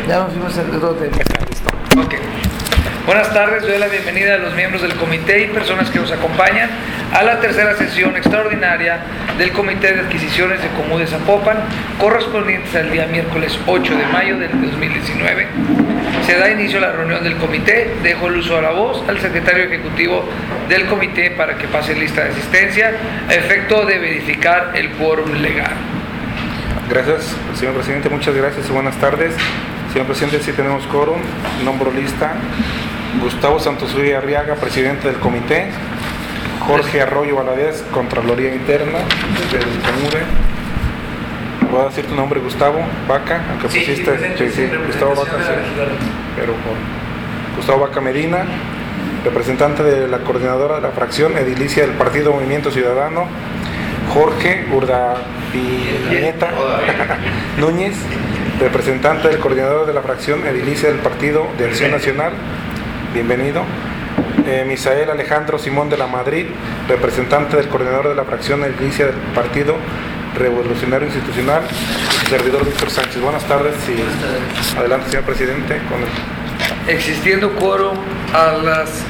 Ya nos fuimos al otro tema. Listo. Ok. Buenas tardes, doy la bienvenida a los miembros del comité y personas que nos acompañan a la tercera sesión extraordinaria del Comité de Adquisiciones de Comú de Zapopan, correspondientes al día miércoles 8 de mayo del 2019. Se da inicio a la reunión del comité. Dejo el uso de la voz al secretario ejecutivo del comité para que pase lista de asistencia a efecto de verificar el quórum legal. Gracias, señor presidente. Muchas gracias y buenas tardes. Señor presidente, sí tenemos quórum. Nombro lista. Gustavo Santosuri Arriaga, presidente del comité. Jorge Arroyo Valadez, Contraloría Interna del COMUDE. ¿Puedo decir tu nombre, Gustavo Vaca? Aunque pusiste... Sí, Gustavo Vaca, sí. Pero Gustavo Vaca Medina, representante de la coordinadora de la fracción edilicia del Partido Movimiento Ciudadano. Jorge Urdapiñeta Núñez, representante del coordinador de la fracción edilicia del Partido de Acción Nacional. Bienvenido. Misael Alejandro Simón de la Madrid, representante del coordinador de la fracción edilicia del Partido Revolucionario Institucional, servidor Víctor Sánchez. Buenas tardes y adelante, señor presidente. Existiendo quórum a las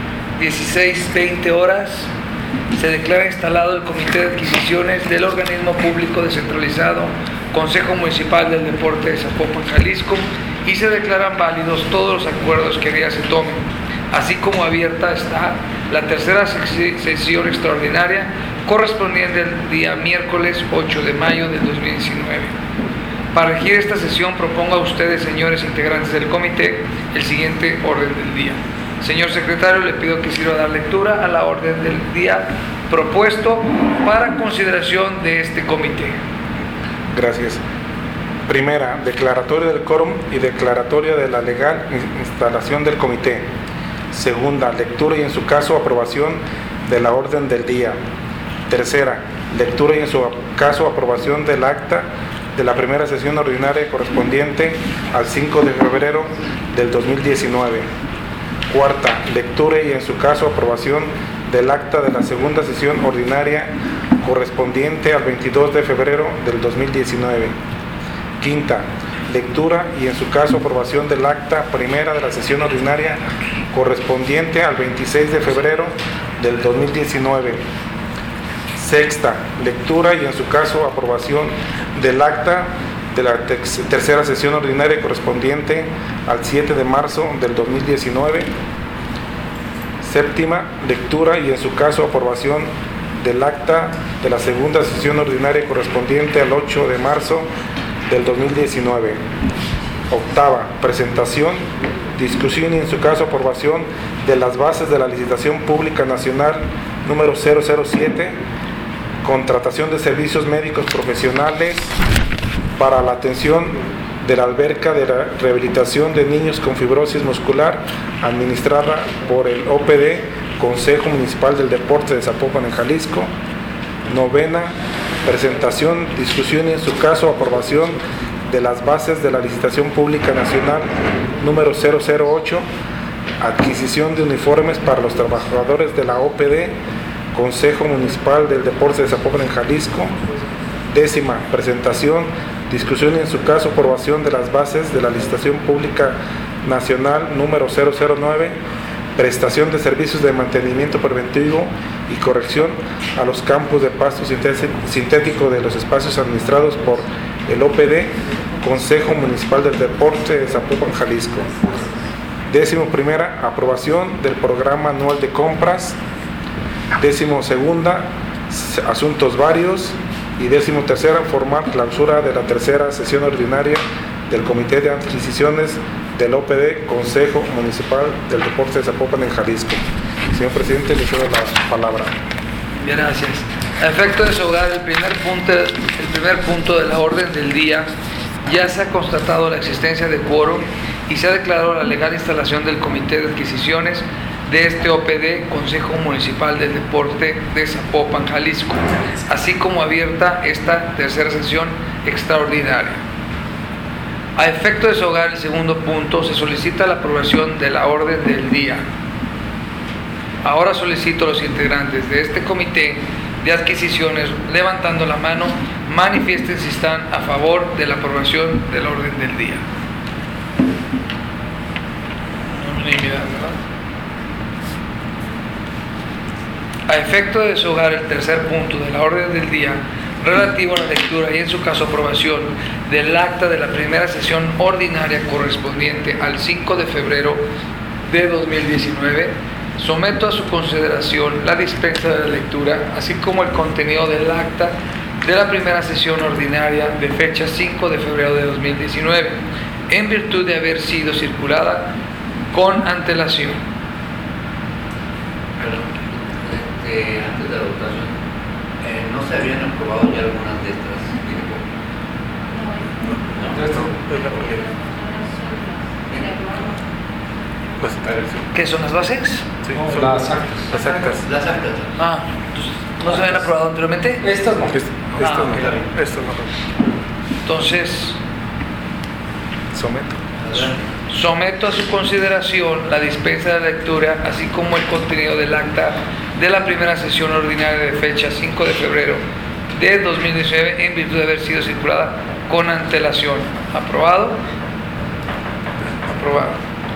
16:20 horas, se declara instalado el Comité de Adquisiciones del Organismo Público Descentralizado Consejo Municipal del Deporte de Zapopan, Jalisco, y se declaran válidos todos los acuerdos que en ella se tomen, así como abierta está la tercera sesión extraordinaria correspondiente al día miércoles 8 de mayo del 2019. Para regir esta sesión propongo a ustedes, señores integrantes del comité, el siguiente orden del día. Señor secretario, le pido que sirva dar lectura a la orden del día propuesto para consideración de este comité. Gracias. Primera, declaratoria del quórum y declaratoria de la legal instalación del comité. Segunda, lectura y en su caso aprobación de la orden del día. Tercera, lectura y en su caso aprobación del acta de la primera sesión ordinaria correspondiente al 5 de febrero del 2019. Cuarta, lectura y en su caso aprobación del acta de la segunda sesión ordinaria correspondiente al 22 de febrero del 2019. Quinta, lectura y en su caso aprobación del acta primera de la sesión ordinaria correspondiente al 26 de febrero del 2019. Sexta, lectura y en su caso aprobación del acta de la tercera sesión ordinaria correspondiente al 7 de marzo del 2019. Séptima, lectura y en su caso aprobación del acta de la segunda sesión ordinaria correspondiente al 8 de marzo del 2019. Octava, presentación, discusión y en su caso aprobación de las bases de la licitación pública nacional número 007, contratación de servicios médicos profesionales para la atención de la alberca de la rehabilitación de niños con fibrosis muscular, administrada por el OPD, Consejo Municipal del Deporte de Zapopan en Jalisco. Novena, presentación, discusión y en su caso aprobación de las bases de la licitación pública nacional número 008, adquisición de uniformes para los trabajadores de la OPD, Consejo Municipal del Deporte de Zapopan en Jalisco. Décima, presentación, discusión y en su caso aprobación de las bases de la licitación pública nacional número 009, prestación de servicios de mantenimiento preventivo y corrección a los campos de pasto sintético de los espacios administrados por el OPD, Consejo Municipal del Deporte de Zapopan, Jalisco. Décimo primera, aprobación del programa anual de compras. Décimo segunda, asuntos varios. Y décimo tercera, formal clausura de la tercera sesión ordinaria del Comité de Adquisiciones del OPD, Consejo Municipal del Deporte de Zapopan en Jalisco. Señor presidente, le cedo la palabra. Gracias. A efecto de desahogar el primer punto de la orden del día, ya se ha constatado la existencia de quórum y se ha declarado la legal instalación del Comité de Adquisiciones de este OPD, Consejo Municipal del Deporte de Zapopan, Jalisco, así como abierta esta tercera sesión extraordinaria. A efecto de desahogar el segundo punto, se solicita la aprobación de la orden del día. Ahora solicito a los integrantes de este comité de adquisiciones, levantando la mano, manifiesten si están a favor de la aprobación del orden del día. unanimidad, ¿verdad? A efecto de deshogar el tercer punto de la orden del día relativo a la lectura y en su caso aprobación del acta de la primera sesión ordinaria correspondiente al 5 de febrero de 2019, someto a su consideración la dispensa de la lectura, así como el contenido del acta de la primera sesión ordinaria de fecha 5 de febrero de 2019, en virtud de haber sido circulada con antelación. Antes de la votación, ¿no se habían aprobado ya algunas de estas? ¿Qué son las bases? Sí, son las actas. Las actas. Las actas. Ah, ¿no se habían aprobado anteriormente? Estas no. Estas no. Estas no. Entonces, Someto. someto a su consideración la dispensa de la lectura, así como el contenido del acta de la primera sesión ordinaria de fecha 5 de febrero de 2019, en virtud de haber sido circulada con antelación. ¿Aprobado? Aprobado.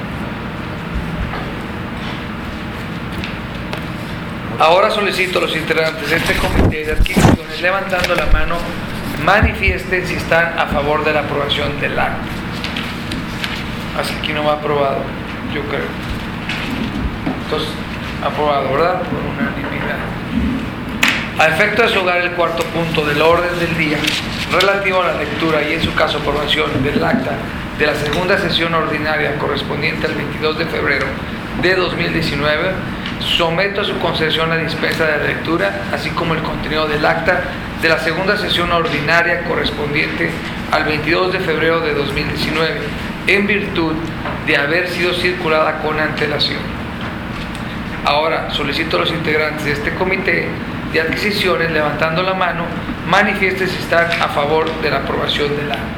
Ahora solicito a los integrantes de este comité de adquisiciones, levantando la mano, manifiesten si están a favor de la aprobación del acta. Así que no va aprobado, yo creo. Entonces, aprobado, ¿verdad? Por unanimidad. A efecto de deshogar el cuarto punto del orden del día, relativo a la lectura y en su caso aprobación del acta de la segunda sesión ordinaria correspondiente al 22 de febrero de 2019, someto a su concesión la dispensa de la lectura, así como el contenido del acta de la segunda sesión ordinaria correspondiente al 22 de febrero de 2019, en virtud de haber sido circulada con antelación. Ahora solicito a los integrantes de este comité de adquisiciones, levantando la mano, manifiesten si están a favor de la aprobación del acta.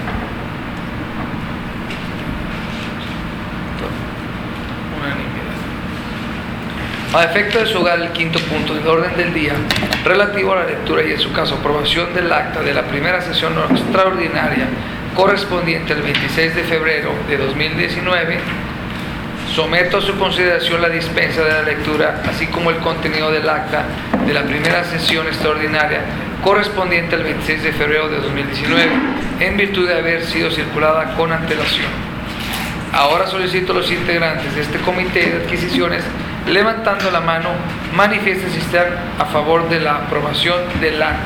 A efecto de deshogar el quinto punto del orden del día, relativo a la lectura y en su caso aprobación del acta de la primera sesión extraordinaria correspondiente al 26 de febrero de 2019, someto a su consideración la dispensa de la lectura, así como el contenido del acta de la primera sesión extraordinaria correspondiente al 26 de febrero de 2019, en virtud de haber sido circulada con antelación. Ahora solicito a los integrantes de este comité de adquisiciones, levantando la mano, manifiesten si están a favor de la aprobación del acta.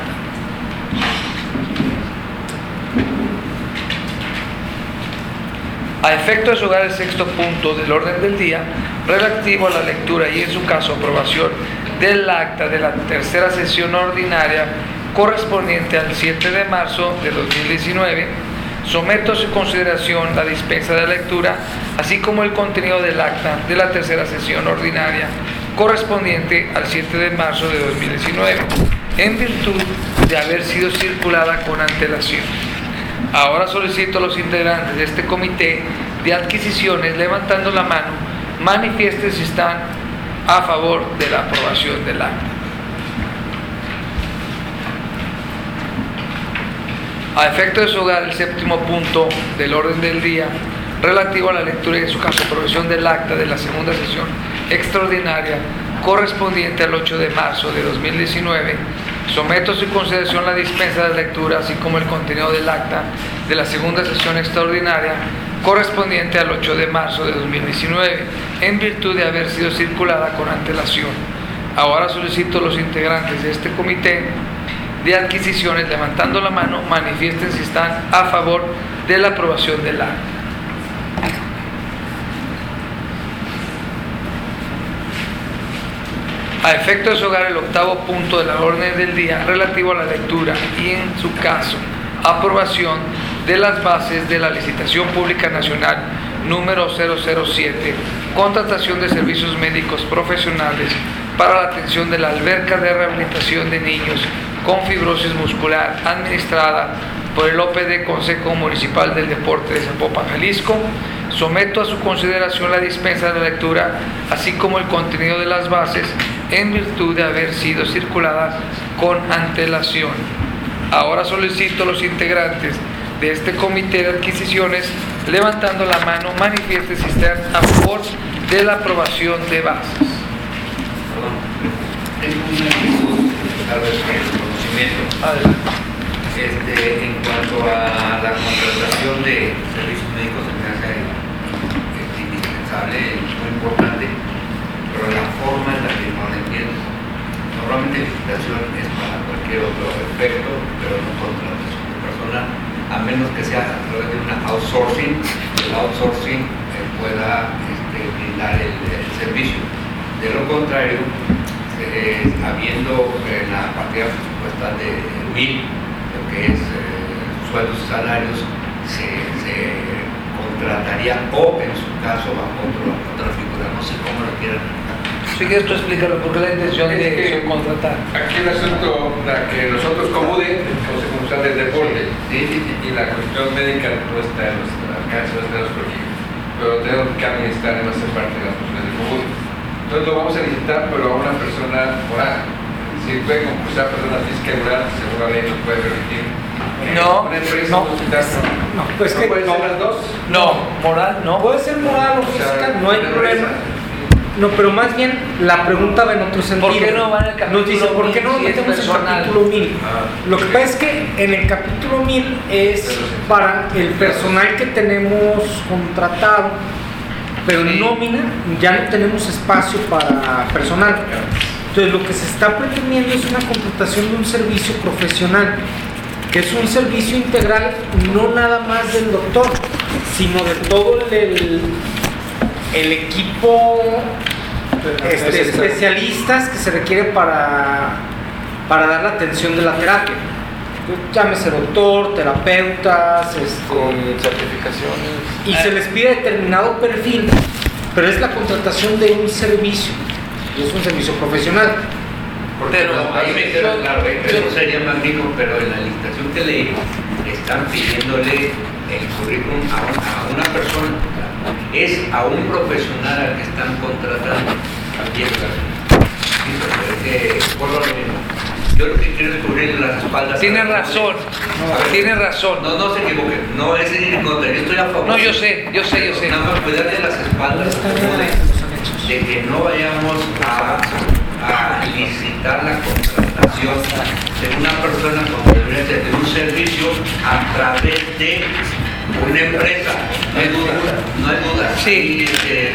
A efecto de deshogar el sexto punto del orden del día, relativo a la lectura y en su caso aprobación del acta de la tercera sesión ordinaria correspondiente al 7 de marzo de 2019, someto a su consideración la dispensa de la lectura, así como el contenido del acta de la tercera sesión ordinaria correspondiente al 7 de marzo de 2019, en virtud de haber sido circulada con antelación. Ahora solicito a los integrantes de este comité de adquisiciones, levantando la mano, manifiesten si están a favor de la aprobación del acta. A efecto de deshogar el séptimo punto del orden del día, relativo a la lectura y en su caso aprobación del acta de la segunda sesión extraordinaria correspondiente al 8 de marzo de 2019, someto a su consideración la dispensa de lectura, así como el contenido del acta de la segunda sesión extraordinaria correspondiente al 8 de marzo de 2019, en virtud de haber sido circulada con antelación. Ahora solicito a los integrantes de este comité de adquisiciones, levantando la mano, manifiesten si están a favor de la aprobación del acta. A efecto de deshogar el octavo punto de la orden del día relativo a la lectura y en su caso aprobación de las bases de la licitación pública nacional número 007, contratación de servicios médicos profesionales para la atención de la alberca de rehabilitación de niños con fibrosis muscular administrada por el OPD Consejo Municipal del Deporte de Zapopan, Jalisco, someto a su consideración la dispensa de la lectura, así como el contenido de las bases, en virtud de haber sido circuladas con antelación. Ahora solicito a los integrantes de este comité de adquisiciones, levantando la mano, manifiesten si están a favor de la aprobación de bases. Perdón, tengo una inquietud, tal vez que el conocimiento. Adelante. En cuanto a la contratación de servicios médicos, se me hace indispensable, muy importante, pero la forma en la que no la entiendo. Normalmente la licitación es para cualquier otro efecto, pero no contratación de personal, a menos que sea a través de una outsourcing, el outsourcing pueda brindar el servicio. De lo contrario, habiendo la partida presupuestal de 1,000, lo que es sueldos y salarios, se contrataría o en su caso bajo otra figura, no sé cómo lo quieran. Si quieres tú explícalo, porque la intención de contratar. Aquí el asunto, la que nosotros como UDE, Consejo Municipal del Deporte, y la cuestión médica no está en nuestro alcance, no está en nuestro equipo, pero tenemos que administrar en nuestra parte de las funciones del COMUDE. Entonces lo vamos a licitar, pero a una persona moral. Si puede concursar persona física y moral, según la ley nos puede permitir. No, Una empresa no, hospital, no, pues ¿no que pueden no. ser las dos? No, moral, no. Puede ser moral o O sea, física, no hay una problema. empresa. No, pero más bien la pregunta va en otro sentido. ¿Por qué no va en el capítulo Nos dice, ¿por qué no 1000 si es metemos el personal? capítulo 1000? Ah, Lo que pasa es que en el capítulo 1000 es para el personal que tenemos contratado, pero en Sí. nómina ya no tenemos espacio para personal. Entonces lo que se está pretendiendo es una contratación de un servicio profesional, que es un servicio integral no nada más del doctor, sino de todo el equipo especialistas que se requiere para dar la atención de la terapia. Llámese doctor, terapeutas, Con certificaciones. y se les pide determinado perfil, pero es la contratación de un servicio, y es un servicio profesional. Pero ahí me queda claro, eso sería magnífico, pero en la licitación que leí están pidiéndole el currículum a una persona, es a un profesional al que están contratando. Aquí está. Por lo mismo. Yo lo que quiero es cubrir las espaldas. Tiene razón, tiene razón. No se equivoque, no es ir en contra, yo estoy a favor. No, yo sé. Nada más cuidar de las espaldas, de que no vayamos a licitar la contratación de una persona como debería ser, de un servicio a través de una empresa. No hay duda. Sí.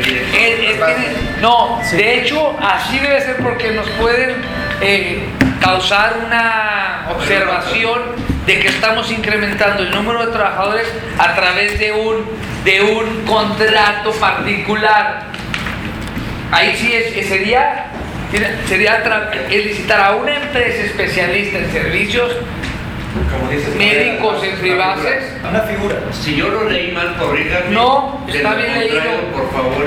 No, de hecho, así debe ser, porque nos pueden causar una observación de que estamos incrementando el número de trabajadores a través de un contrato particular. Ahí sí sería licitar a una empresa especialista en servicios Como dices, médicos en privaces. una figura. Si yo lo leí mal, corrígame. No, De está lo bien contrario, leído. Por favor,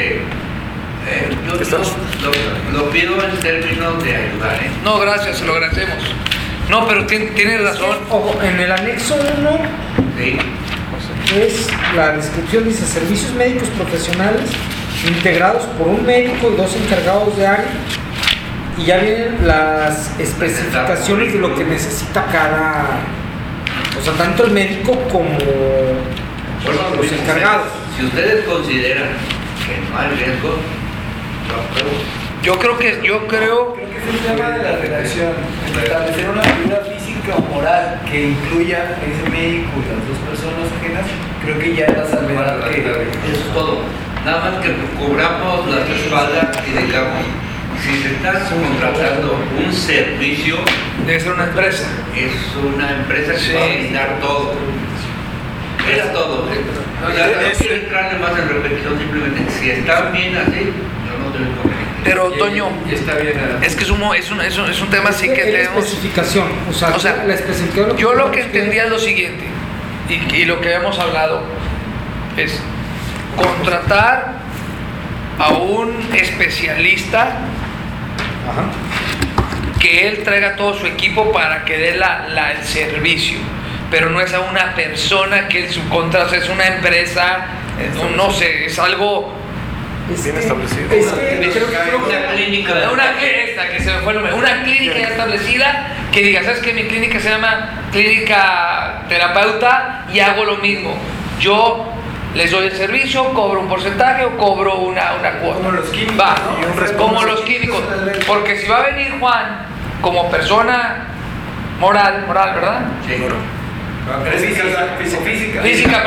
yo lo pido en términos de ayudar, ¿eh? No, gracias, se lo agradecemos. No, pero tienes razón. Ojo, en el anexo 1 Sí. es la descripción, dice servicios médicos profesionales integrados por un médico y 2 encargados de área, y ya vienen las especificaciones de lo que necesita cada, o sea, tanto el médico como los encargados. Si ustedes consideran que no hay riesgo, lo apruebo. Yo creo Creo que es el tema de la redacción, establecer una figura física o moral que incluya a ese médico y las 2 personas ajenas, creo que ya es la salvedad que... Eso es todo. Nada más que cubramos las espaldas y digamos, si se está contratando un servicio, debe ser una empresa. es una empresa que va a brindar todo. Es todo. O sea, no quiero entrarle más en repetición, simplemente si están bien así, yo no tengo inconveniente. Pero, Toño, Y está bien. es que es un tema así que Es la tenemos. especificación, o sea, la especificación. Yo lo que entendía es lo siguiente, y lo que habíamos hablado es contratar a un especialista, Ajá. que él traiga todo su equipo para que dé el servicio, pero no es a una persona que él subcontrata, es una empresa, no sé, es algo, Bien establecido. Es que creo que Una clínica de una clínica ya establecida, que diga, ¿sabes qué? Mi clínica se llama Clínica Terapeuta y hago lo mismo. Yo les doy el servicio, cobro un porcentaje o cobro una cuota. Como los químicos, Va, ¿no? como los químicos. Porque si va a venir Juan como persona moral, ¿verdad? Sí. Pero es física.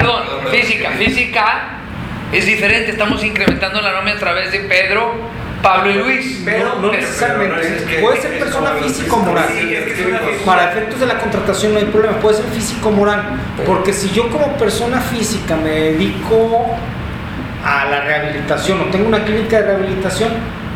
Física es diferente. Estamos incrementando la nómina a través de Pedro, Pablo y Luis. Pero no necesariamente. pero no es que- Puede ser es persona como los física o moral. Sí, es que es una física. Para efectos de la contratación no hay problema. Puede ser físico o moral. Porque si yo como persona física me dedico a la rehabilitación o tengo una clínica de rehabilitación,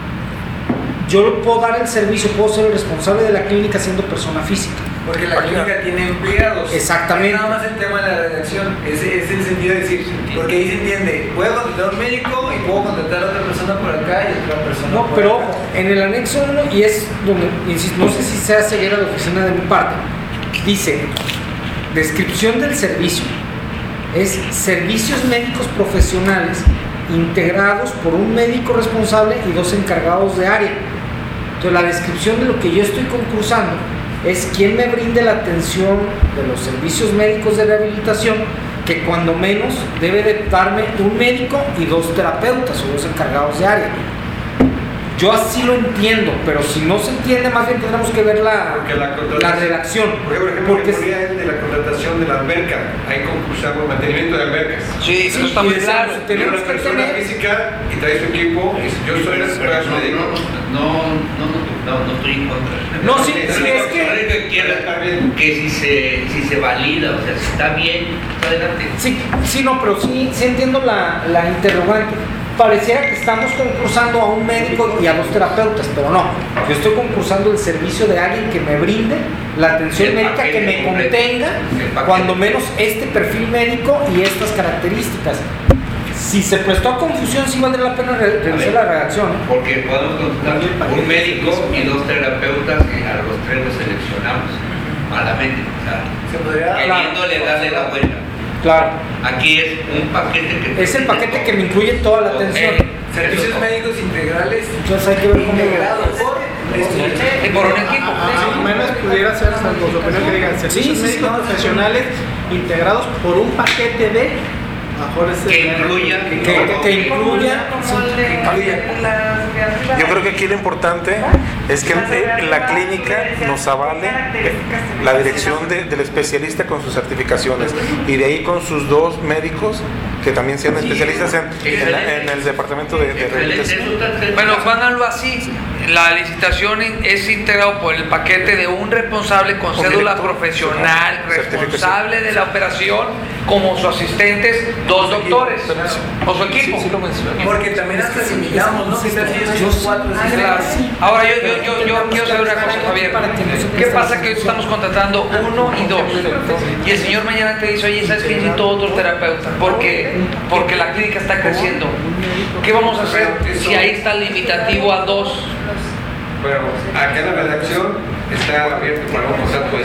yo puedo dar el servicio, puedo ser el responsable de la clínica siendo persona física. Porque la clínica tiene empleados. Exactamente. Es nada más el tema de la redacción. Ese es el sentido de decir. Porque ahí se entiende. Puedo contratar a un médico y puedo contratar a otra persona por acá y otra persona No, por pero acá. ojo, en el anexo 1, y es donde, insisto, no sé si sea ceguera de oficina de mi parte, dice, descripción del servicio, es servicios médicos profesionales integrados por un médico responsable y 2 encargados de área. Entonces, la descripción de lo que yo estoy concursando es quien me brinde la atención de los servicios médicos de rehabilitación, que cuando menos debe de darme un médico y 2 terapeutas o 2 encargados de área. Yo así lo entiendo, pero si no se entiende, más bien tendremos que ver Porque la contratación- la redacción. Por ejemplo, Porque el de la contratación de la alberca, hay concursamos mantenimiento de albercas. Sí, eso está y muy decimos, claro. Tiene tenemos una que persona tener. física y trae su equipo, y yo soy el médico. No estoy en contra. No, sí, Lo sí, único- es que- lo único que quiero Está bien. que si se valida, o sea, si está bien, adelante. Sí, no, pero sí entiendo la interrogante. Pareciera que estamos concursando a un médico y a 2 terapeutas, pero no. Yo estoy concursando el servicio de alguien que me brinde la atención El médica, que paquete me completo. contenga, El paquete. cuando menos este perfil médico y estas características. Si se prestó a confusión, sí valdría la pena revisar la redacción. Porque podemos contratar un médico y 2 terapeutas y a los 3 los seleccionamos malamente, o sea, Se podría. queriéndole darle la vuelta. Claro. Aquí es un paquete que... Es el paquete que me incluye toda la atención. Servicios médicos integrales Entonces hay que ver cómo integrados por Por un equipo. Al menos pudiera ser, salvo su opinión, que digan servicios sí, médicos no, profesionales integrados por un paquete de mejor que incluya... que incluya. Yo creo que aquí lo importante es que la clínica nos avale la dirección del especialista con sus certificaciones y de ahí con sus 2 médicos que también sean especialistas en el departamento de rehabilitación. Bueno, háganlo así. La licitación es integrado por el paquete de un responsable con Con cédula director, profesional, certificación. responsable de la operación, como sus asistentes, 2 doctores o su equipo. Sí, lo mencioné. Porque también hasta asimilamos, ¿no? Que tal si ellos son 4 Claro. Ahora yo quiero saber una cosa, Javier. ¿Qué pasa que hoy estamos contratando 1 y 2? Y el señor mañana te dice, oye, ¿sabes qué? Necesito otro terapeuta. ¿Por qué? Porque la clínica está creciendo. ¿Qué vamos a hacer si ahí está limitativo a 2? Bueno, acá en la redacción está abierto para un contrato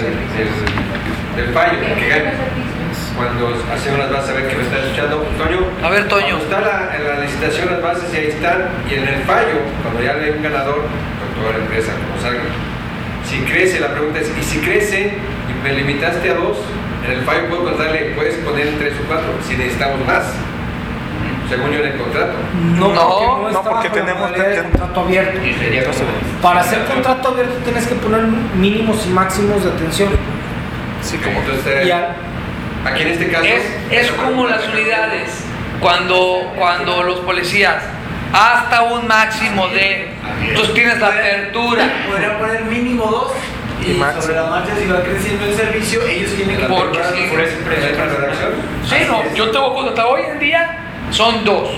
del fallo, que gane. Cuando hacemos las bases, a ver que me está escuchando, Toño. A ver, Toño. Cuando está en la licitación las bases y ahí están, y en el fallo, cuando ya hay un ganador, con toda la empresa, como salga. Si crece, la pregunta es, ¿y si crece y me limitaste a 2? En el fallo puedo contarle, puedes poner 3 o 4, si necesitamos más, según yo en el contrato. No, no, porque tenemos contrato abierto. Y sería como... Para hacer contrato abierto tienes que poner mínimos y máximos de atención. Sí, como Entonces, Y aquí en este caso... Es como las unidades, cuando los policías, hasta un máximo de... Entonces tienes la apertura. Podría poner mínimo 2 y máximo. sobre la marcha, si va creciendo el servicio, ellos tienen que Porque aperturar sí. por ese precio. ¿La redacción? Sí, no, yo tengo contratar hoy en día, son 2.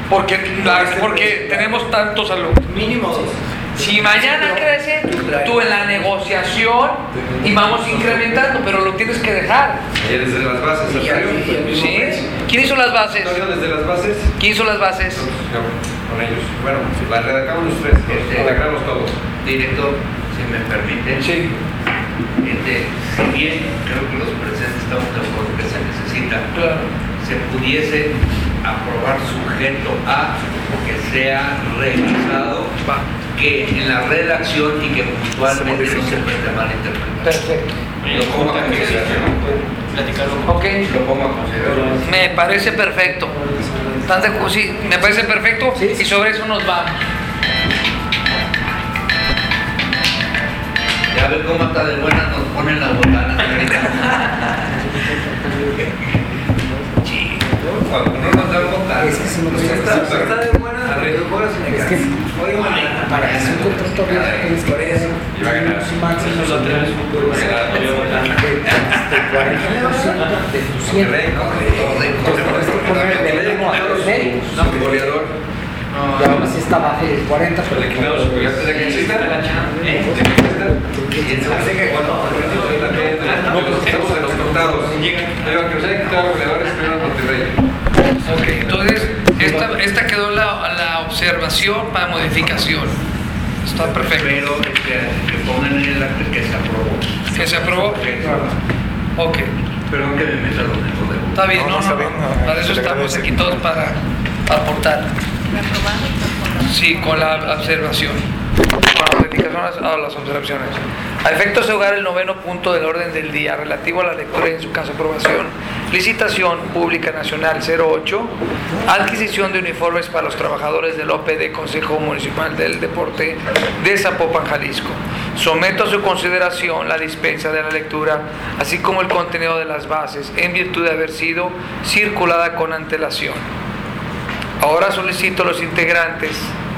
Porque tenemos tantos alumnos. Mínimo 2. Si mañana crece, tú en la negociación y vamos incrementando, pero lo tienes que dejar. Y desde las bases, Y ya, y el mismo ¿Sí? precio. ¿Quién hizo las bases? Antonio, desde las bases, ¿Quién hizo las bases? con ellos. Bueno, la redactamos los 3, redactamos todos. Director, si me permite, Sí. si bien creo que los presentes estamos de acuerdo que se necesita, Claro. se pudiese aprobar sujeto a que sea revisado, que en la redacción y que puntualmente no se preste mala interpretación. Perfecto. Yo como que platicarlo. Ok, Lo pongo a consideración. me parece perfecto. Sí, me parece perfecto Sí. y sobre eso nos vamos. Ya ves cómo está de buena nos ponen las botanas, señorita. Cuando no nos dan botas. Es que si no tienes- Está de buena, Es que para que sea un contrato abierto tienes que tener Y va a ganar. un máximo Eso lo tenemos un poco de 40% de tu 100. Entonces tienes que poner de 1 a 3 médicos. No, goleador. Y aún así está bajo de 40, pero Antes de que exista, de que exista. Estamos en los contados. Pero que se haya quitado goleadores, pero en Monterrey. Ok, entonces esta quedó la observación para modificación. Está perfecto. Pero que pongan en el acto que se aprobó. ¿Que se aprobó? Ok, Perdón que me meta los dedos de está bien, No, no, está no, bien, no. no, Para eso se le estamos agradece. aquí todos para aportar. Sí, con la observación. Con la modificación a las observaciones. A efectos de hogar, el 9º punto del orden del día relativo a la lectura y en su caso aprobación. Licitación pública nacional 08. Adquisición de uniformes para los trabajadores del OPD Consejo Municipal del Deporte de Zapopan, Jalisco. Someto a su consideración la dispensa de la lectura, así como el contenido de las bases, en virtud de haber sido circulada con antelación. Ahora solicito a los integrantes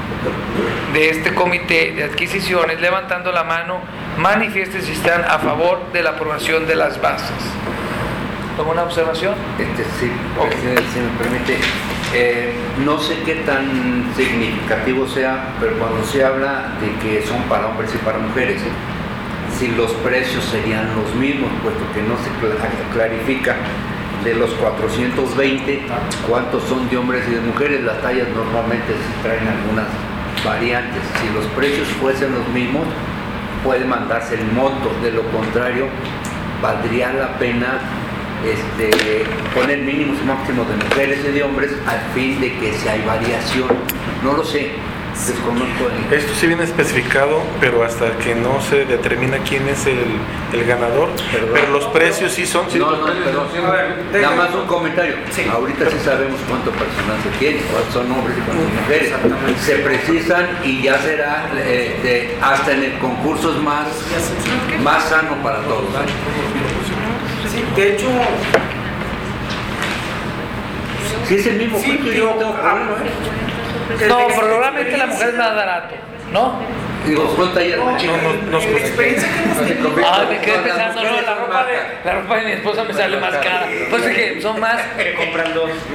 de este comité de adquisiciones, levantando la mano, manifiesten si están a favor de la aprobación de las bases. ¿Alguna observación? Sí, si me permite, no sé qué tan significativo sea, pero cuando se habla de que son para hombres y para mujeres, si los precios serían los mismos, puesto que no se clarifica de los 420 cuántos son de hombres y de mujeres. Las tallas normalmente se traen algunas variantes. Si los precios fuesen los mismos, puede mandarse el monto. De lo contrario, valdría la pena poner mínimos y máximos de mujeres y de hombres al fin de que si hay variación. No lo sé, desconozco Esto sí viene especificado, pero hasta que no se determina quién es el ganador. Perdón. Pero los precios sí son. No, perdón. Nada más un comentario. Ahorita sí sabemos cuánto personal se tiene, cuántos son hombres y cuántas mujeres. Se precisan y ya será hasta en el concurso es más sano para todos. Sí, de hecho, Si es el mismo precio, yo no tengo problema. No, probablemente la mujer es más barato, ¿no? Digo, son tallas más chicas. No, la experiencia que hemos tenido. Ah, me quedé pensando, no, la ropa de mi esposa me sale más cara. Pues es que son más, Compran dos, ¿no?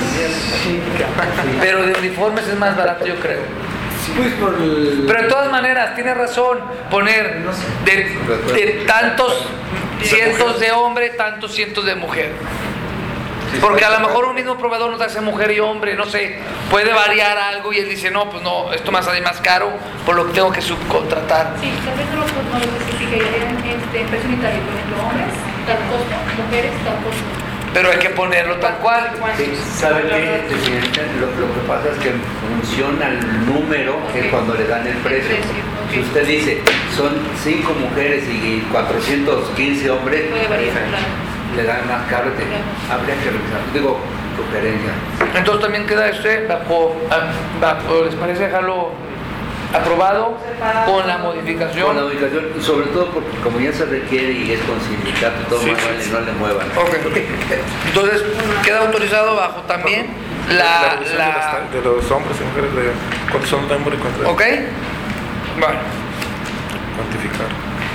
pero de uniformes es más barato, yo creo. Pues por el... Pero de todas maneras, tiene razón poner de tantos cientos de hombre, tantos cientos de mujer. Porque a lo mejor un mismo proveedor nos hace mujer y hombre, no sé, puede variar algo y él dice, no, pues no, esto me sale más caro, por lo que tengo que subcontratar. Sí, tal vez no lo especificarían en precio unitario, por ejemplo, hombres, tal costo, mujeres, tal costo. Pero hay que ponerlo tal cual. Sí, ¿sabe qué? Lo que pasa es que funciona el número que cuando le dan el precio. Si usted dice, son 5 mujeres y 415 hombres, Puede variar, claro. le dan más caro, habría que revisar. Digo, sugerencia. Entonces también queda bajo, ¿les parece dejarlo aprobado con la modificación? Con la ubicación, sobre todo porque como ya se requiere y es con sindicato, todo Sí, más sí, vale, sí. no le muevan. Ok. Entonces queda autorizado bajo también La revisión de los hombres y mujeres, de cuántos son de hombre y cuántos. ¿Ok? Bueno. Cuantificar.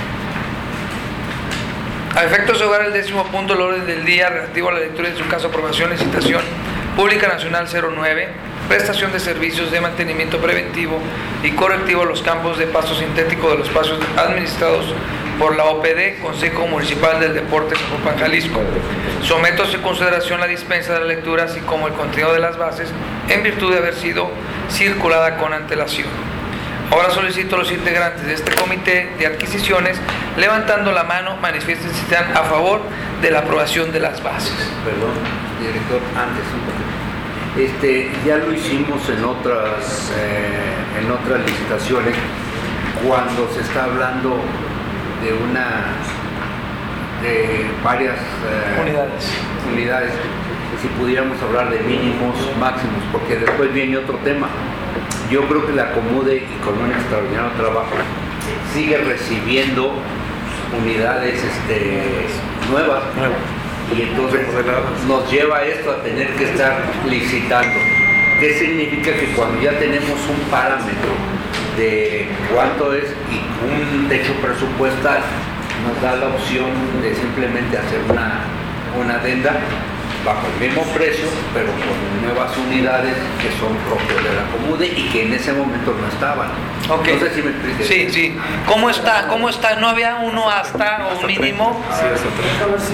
A efectos de hogar, el 10º punto del orden del día relativo a la lectura de su caso aprobación, licitación pública nacional 09, prestación de servicios de mantenimiento preventivo y correctivo a los campos de pasto sintético de los espacios administrados por la OPD, Consejo Municipal del Deporte Zapopan, Jalisco. Someto a su consideración la dispensa de la lectura, así como el contenido de las bases, en virtud de haber sido circulada con antelación. Ahora solicito a los integrantes de este comité de adquisiciones, levantando la mano, manifiesten si están a favor de la aprobación de las bases. Perdón, director, antes un poquito. Ya lo hicimos en otras licitaciones, cuando se está hablando de una de varias unidades, si pudiéramos hablar de mínimos, máximos, porque después viene otro tema. Yo creo que la Comude, y con un extraordinario trabajo, sigue recibiendo unidades nuevas, y entonces nos lleva a esto a tener que estar licitando. ¿Qué significa? Que cuando ya tenemos un parámetro de cuánto es y un techo presupuestal, nos da la opción de simplemente hacer una adenda bajo el mismo precio, pero con nuevas unidades que son propias de la Comude y que en ese momento no estaban. Okay. No sé si me expliqué. Sí, sí. ¿Cómo está? ¿No había uno hasta o mínimo? Sí, hasta 30.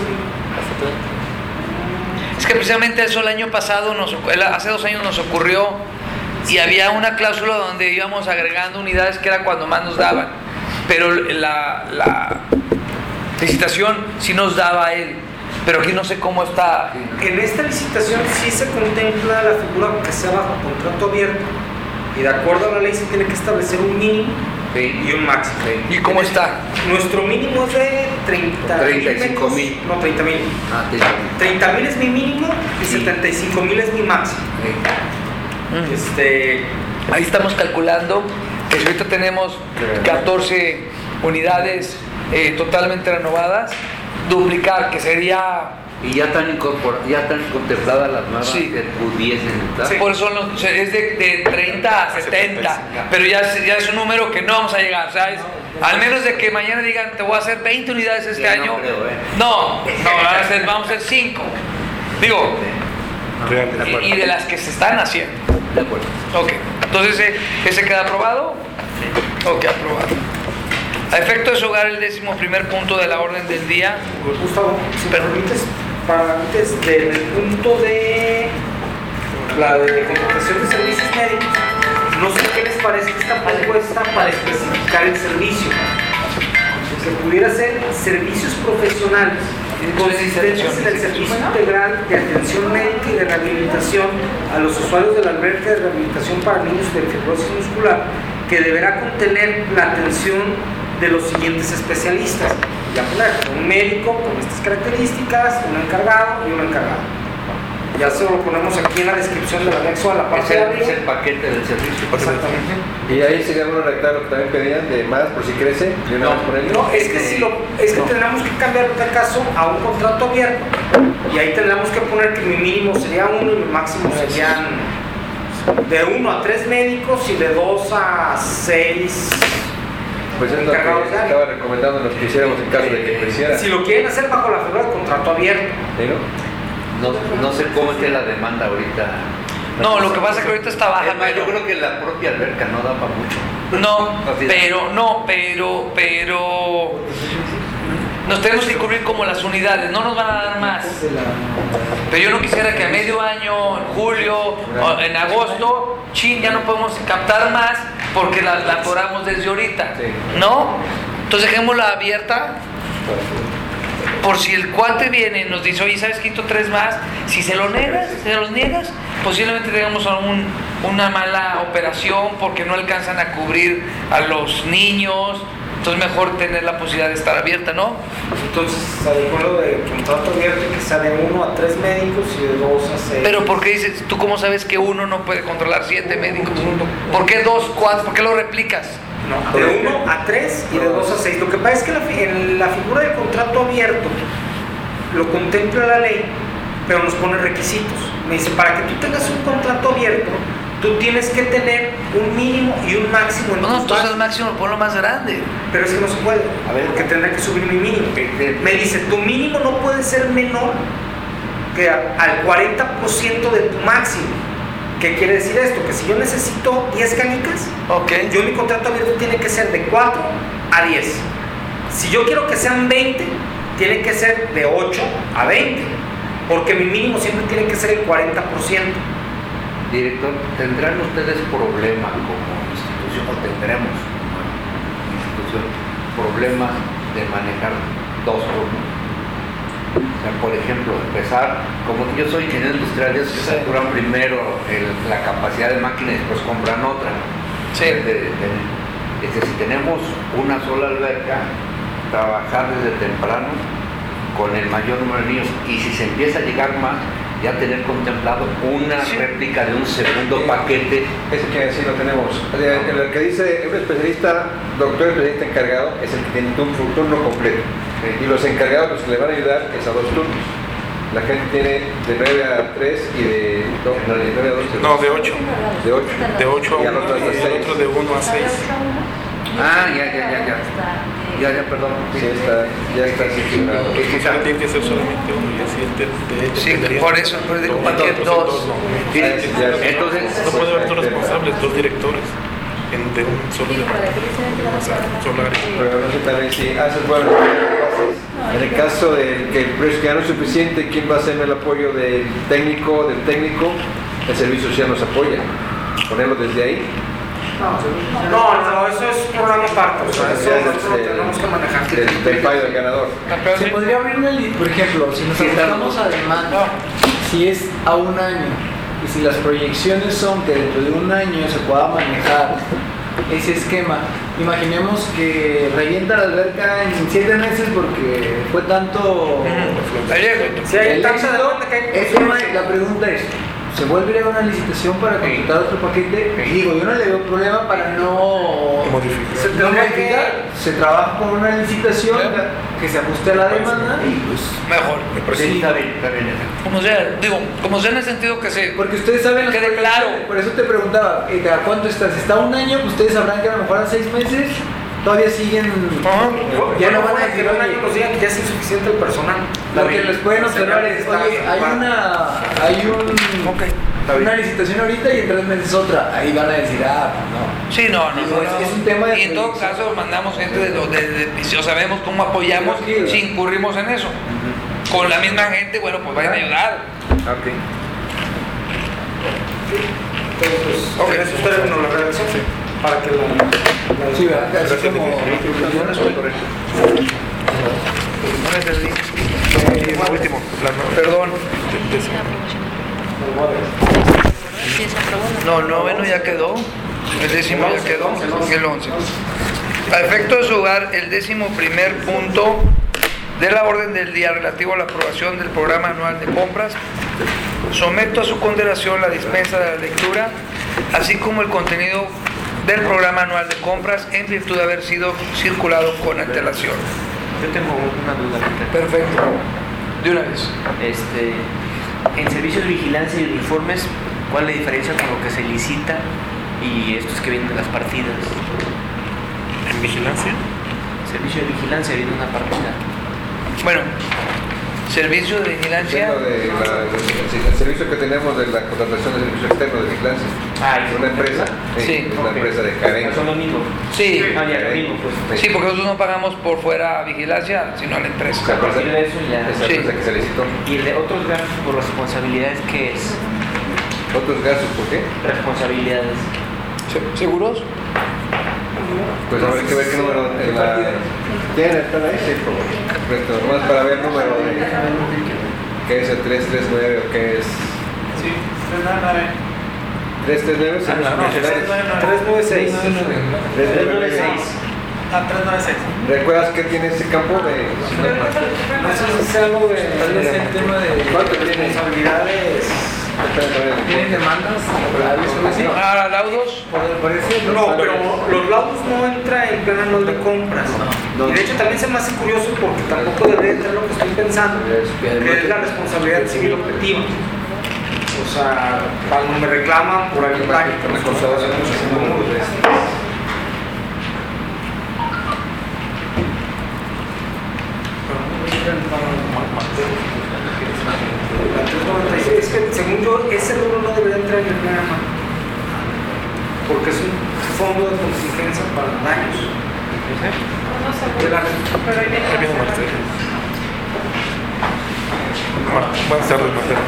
Es que precisamente eso el año pasado, hace 2 años nos ocurrió, y había una cláusula donde íbamos agregando unidades que era cuando más nos daban, pero la licitación sí nos daba a él, pero aquí no sé cómo está. En esta licitación sí se contempla la figura que sea bajo contrato abierto, y de acuerdo a la ley se tiene que establecer un mínimo y un máximo. ¿Y cómo está? Nuestro mínimo es de 35,000. No, 30,000. 30,000 es mi mínimo y 75,000 es mi máximo. Ahí estamos calculando que si ahorita tenemos 14 unidades totalmente renovadas, duplicar, que sería... Y ya están contempladas las nuevas que pudiesen estar. Sí. Por eso es de 30 a 70, pero ya es un número que no vamos a llegar, ¿sabes? Al menos de que mañana digan, te voy a hacer 20 unidades este año. No, vamos a hacer 5. Digo, y de las que se están haciendo. De acuerdo. Ok, entonces ese queda aprobado. Ok, aprobado. A efecto de su hogar, el 11º punto de la orden del día. Gustavo, si me permites, antes del punto de la de contratación de servicios médicos, no sé qué les parece esta propuesta para especificar el servicio. Se pudiera ser servicios profesionales consistentes en el servicio integral de atención médica y de rehabilitación a los usuarios de la alberca de rehabilitación para niños de fibrosis muscular, que deberá contener la atención de los siguientes especialistas. Ya poner un médico con estas características, un encargado y un encargado. Ya se lo ponemos aquí en la descripción del anexo a la parte de arriba. Es el paquete del servicio. Exactamente. Y ahí sería bueno redactar lo que también pedían de más por si crece. No, es que tendríamos que cambiar en tal caso a un contrato abierto. Y ahí tendríamos que poner que mi mínimo sería 1 y mi máximo serían de 1 a 3 médicos y de 2 a 6. Pues es lo que estaba recomendando los que hiciéramos en caso de que lo hicieran. Si lo quieren hacer bajo la figura de contrato abierto. ¿Sí, no? No sé cómo esté la demanda ahorita. No, lo que pasa es que ahorita está baja. Yo creo que la propia alberca no da para mucho. Pero nos tenemos que cubrir como las unidades, no nos van a dar más. Pero yo no quisiera que a medio año, en julio, o en agosto, ya no podemos captar más porque la atoramos desde ahorita, ¿no? Entonces dejémosla abierta. Por si el cuate viene y nos dice, oye, ¿sabes? Quito 3 más. Si se los niegas, posiblemente tengamos una mala operación porque no alcanzan a cubrir a los niños. Entonces mejor tener la posibilidad de estar abierta, ¿no? Entonces, adecuado de contrato abierto que sea de 1 a 3 médicos y de 2 a 6. Pero ¿por qué dices? ¿Tú cómo sabes que uno no puede controlar 7 médicos? ¿Por qué 2, 4? ¿Por qué lo replicas? No, de 1 a 3 y de 2 a 6. Lo que pasa es que en la figura de contrato abierto lo contempla la ley, pero nos pone requisitos. Me dice, para que tú tengas un contrato abierto, tú tienes que tener un mínimo y un máximo en No, entonces el máximo ponlo más grande. Pero es que no se puede, porque tendrá que subir mi mínimo. Me dice, tu mínimo no puede ser menor que al 40% de tu máximo. ¿Qué quiere decir esto? Que si yo necesito 10 canicas, yo mi contrato abierto tiene que ser de 4 a 10. Si yo quiero que sean 20, tiene que ser de 8 a 20, porque mi mínimo siempre tiene que ser el 40%. Director, ¿tendrán ustedes problema como institución, o tendremos como institución problemas de manejar 2 turnos? O sea, por ejemplo, empezar, como yo soy ingeniero industrial, ellos que saturan primero la capacidad de máquina y después compran otra. Sí. Si tenemos una sola alberca, trabajar desde temprano con el mayor número de niños, y si se empieza a llegar más, ya tener contemplado una réplica de un segundo paquete. Ese que sí lo tenemos. El que dice un especialista, doctor especialista encargado, es el que tiene un turno completo. Y los encargados, los que le van a ayudar, es a 2 turnos. La gente tiene de 9 a 3 y de 9 a 12. No, de 8. De 8. De 8 Y a al otro 1 hasta y el 6. otro de 1 a 6. Ah, ya, perdón. Sí, ya está asignado. Tiene que ser solamente uno y así de hecho. Sí, tendría- por eso digo, ¿para qué Entonces, dos? no. Entonces, No puede haber 2 responsables, 2 directores de un solo solo área. Pero no sé también si haces bueno. En el caso de que el precio ya no es suficiente, ¿quién va a hacerme el apoyo del técnico? El servicio social nos apoya. Ponerlo desde ahí. No, eso es programa aparte, o sea, eso lo tenemos que manejar. Del fallo del ganador. Se podría abrir una por ejemplo, si nos ajustamos a demanda, si es a un año y si las proyecciones son que dentro de un año se pueda manejar ese esquema, imaginemos que revienta la alberca en 7 meses porque fue tanto Si hay el tanta éxito, demanda que hay eso no es- la pregunta es, ¿se vuelve a ir a una licitación para contratar otro paquete? Digo, yo no le veo problema para no Modificar. no modificar. Se trabaja con una licitación que se ajuste a la demanda y pues Mejor. sí. está bien. Como sea, digo, como sea en el sentido que se... Porque ustedes saben las Quede proyecciones, claro. por eso te preguntaba, ¿a cuánto estás? ¿Está un año? Pues ustedes sabrán que a lo mejor a 6 meses todavía siguen, ya no van a decir, que un año oye, nos digan que ya es insuficiente el personal. lo que les pueden observar es, oye, una licitación ahorita y en 3 meses otra, ahí van a decir, pues no. Sí, no. Digo, es un tema de y en todo proyección. caso mandamos gente o sabemos cómo apoyamos Tranquilo. si incurrimos en eso. Con la misma gente, bueno, pues vayan a ayudar. Ok. Ok, eso está en la redacción para que la Sí, ¿verdad? Así como Conclusiones, Conclusiones del link. Y lo último, Perdón. Sí, se aprobó, No, el noveno ya quedó, el décimo ya quedó, y el 11. A efecto de su hogar, el 11º punto de la orden del día relativo a la aprobación del programa anual de compras, someto a su consideración la dispensa de la lectura, así como el contenido del programa anual de compras en virtud de haber sido circulado con antelación. Yo tengo una duda. Perfecto. De una vez. En servicios de vigilancia y uniformes, ¿cuál es la diferencia con lo que se licita y estos que vienen de las partidas? en vigilancia. Servicio de vigilancia viene una partida. Bueno, servicio de vigilancia. El servicio que tenemos de la contratación de servicio externo de vigilancia. ¿Es una empresa? Sí. Es una empresa de carencia. Son lo mismo. Sí. Ya, lo mismo, pues. Sí, porque nosotros no pagamos por fuera vigilancia, sino a la empresa. A partir de eso ya. Esa Sí. empresa que se licitó. ¿Y el de otros gastos por responsabilidades qué es? ¿Otros gastos por qué? Responsabilidades. ¿Seguros? Pues habrá que ver qué número en la... ¿Tienen? ¿Están ahí? Sí, por favor. Perfecto. Nomás para ver el número de... ¿Qué es el 339 o qué es? Sí, 399. 339 son los funcionarios. 396. 396. 396. ¿Recuerdas qué tiene ese campo de...? No sé si es algo de tal vez el tema de ¿Cuánto tiene? responsabilidades. tienen demandas laborales o algo así. ¿Laudos? Parece No, pero los laudos no entra en plan anual de compras. Y de hecho también se me hace curioso porque tampoco debería entrar lo que estoy pensando, que es la responsabilidad civil objetiva. O sea, cuando me reclaman por algún daño que me causó, es que según yo ese rubro no debería entrar en el plan anual, porque es un fondo de contingencia para daños. De la- Buenas tardes, Marcelo.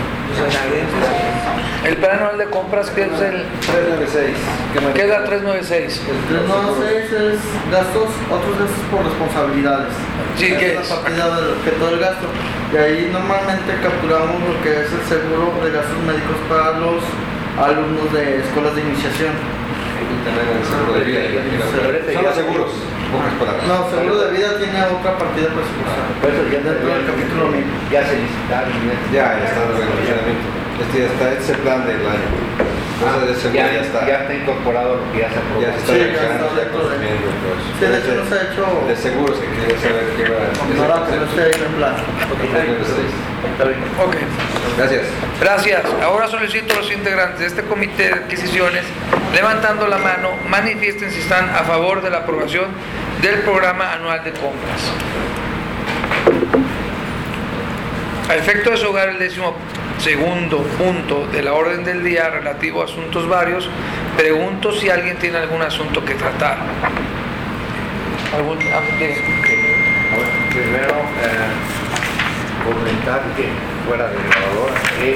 El plan anual de compras, que es el 396. ¿qué es la 396? El 396 es gastos, otros gastos por responsabilidades. Sí, ¿qué es es? la partida que todo el gasto. Y ahí normalmente capturamos lo que es el seguro de gastos médicos para los alumnos de escuelas de iniciación. Seguro de vida, son los seguros, pocas palabras. No, seguro de vida tiene otra partida presupuestal. Por eso ya dentro del capítulo ya se licitaron. Ya está en funcionamiento. Este es el plan del año. Entonces, de seguro ya está. Ya está incorporado lo que ya se aprobó. Ya se está realizando, ya consumiendo y todo eso. Sí, de hecho no se ha hecho. De seguros que quería saber qué va a No, que no esté ahí en plan. Ok. Gracias. Gracias. Ahora solicito a los integrantes de este comité de adquisiciones, levantando la mano, manifiesten si están a favor de la aprobación del programa anual de compras. A efecto de hogar el 12º punto de la orden del día relativo a asuntos varios, pregunto si alguien tiene algún asunto que tratar. Primero, comentar que fuera de grabadora que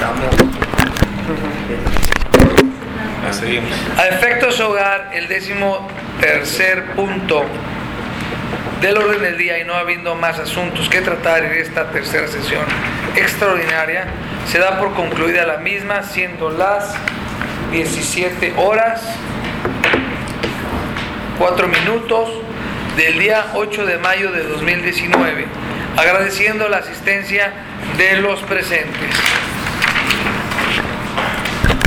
estamos. Seguimos. A efectos hogar, el 13º punto del orden del día y no habiendo más asuntos que tratar en esta tercera sesión extraordinaria, se da por concluida la misma, siendo las 17 horas 4 minutos del día 8 de mayo de 2019, agradeciendo la asistencia de los presentes.